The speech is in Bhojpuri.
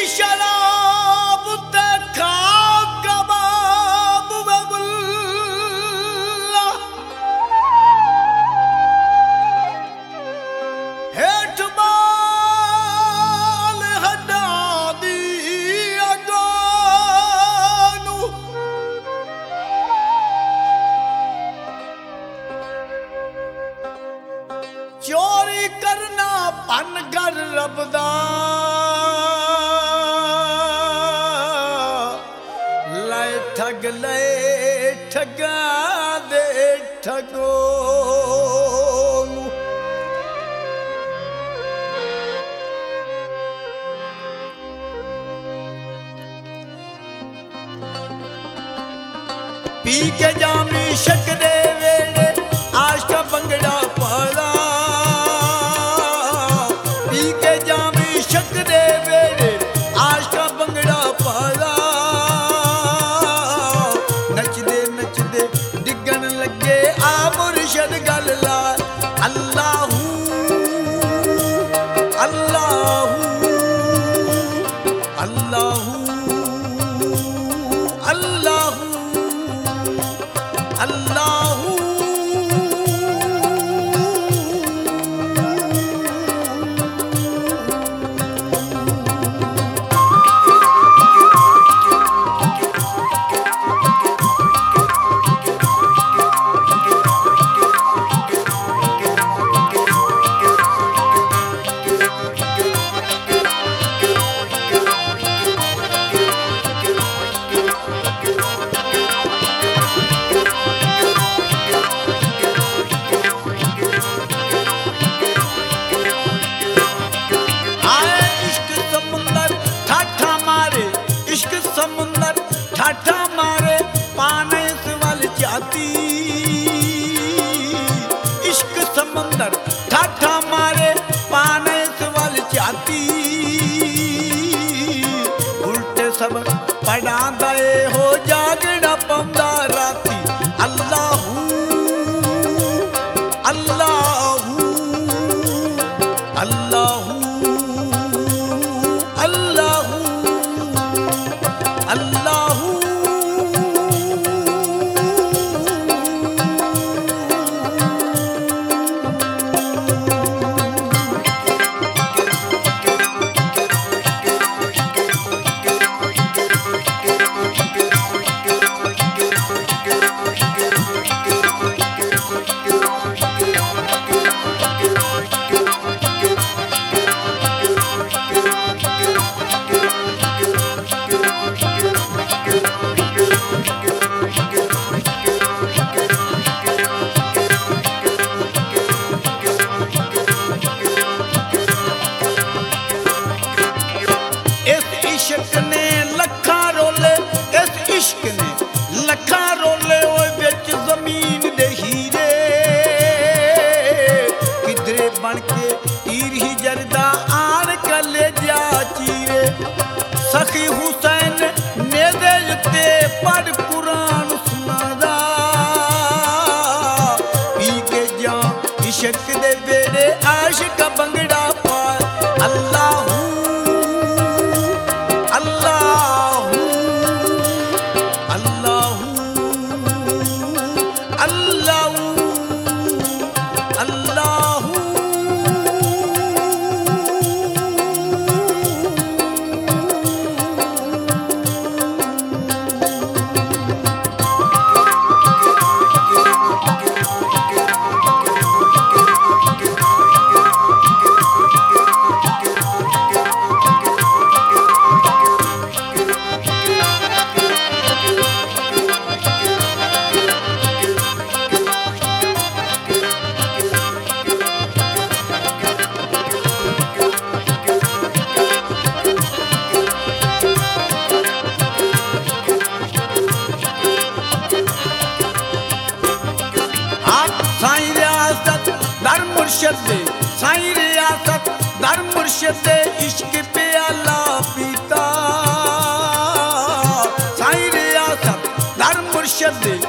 शराब ते खा कबाब वे बुल्ला हेठ बाल हटा दी अगानू चोरी करना पन कर रबदा लय ठग लय ठगा दे ठगो पी के जामी शक दे वेड़े आश का बंगड़ा पाला पी के जामी शक दे वेड़े आश का बंगड़ा पाला नचदे डिगन लगे आ मुर्शद गल ला अल्लाहू अल्लाहू अल्लाहू अल्लाहू अल्लाहू समुंदर ठाठा मारे पाने वाल जाती इश्क समुंदर ठाठा मारे पाने वाल जाती उल्टे सब पड़ा दे हो जागड़ा पौंदा राती अल्लाहू अल्लाहू अल्लाहू अल्लाहू अल्लाहू इश्क ने लखा रोले इस इश्क ने लखा रोले ओए बिच जमीन दे हीरे किधरे बन के तीर ही जरदा आन कले जा चीरे सखी हुसैन ने दे ते पढ़ कुरान सुनादा पी के जा इश्क दे बेड़े आशिक बंगड़ा पा अल्लाहू साईं रियासत दर मुर्शिद इश्क प्याला पीता साईं रियासत दर मुर्शिद